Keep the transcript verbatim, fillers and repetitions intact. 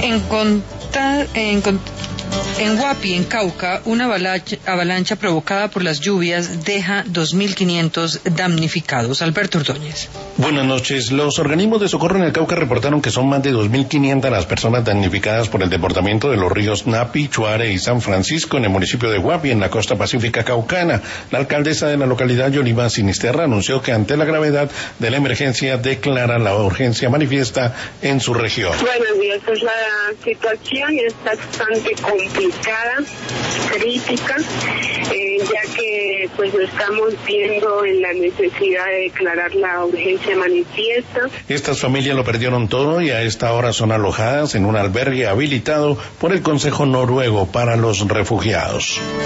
En, conta, en, en Guapi, en Cauca, una avalancha, avalancha provocada por las lluvias deja dos mil quinientos damnificados. Alberto Ordóñez. Buenas noches. Los organismos de socorro en el Cauca reportaron que son más de dos mil quinientas las personas damnificadas por el desbordamiento de los ríos Napi, Chuare y San Francisco en el municipio de Guapi, en la costa pacífica caucana. La alcaldesa de la localidad, Yolima Sinisterra, anunció que ante la gravedad de la emergencia declara la urgencia manifiesta en su región. Buenos días, pues la situación está bastante complicada, crítica, eh, ya que pues lo estamos viendo en la necesidad de declarar la urgencia manifiesta. Estas familias lo perdieron todo y a esta hora son alojadas en un albergue habilitado por el Consejo Noruego para los Refugiados.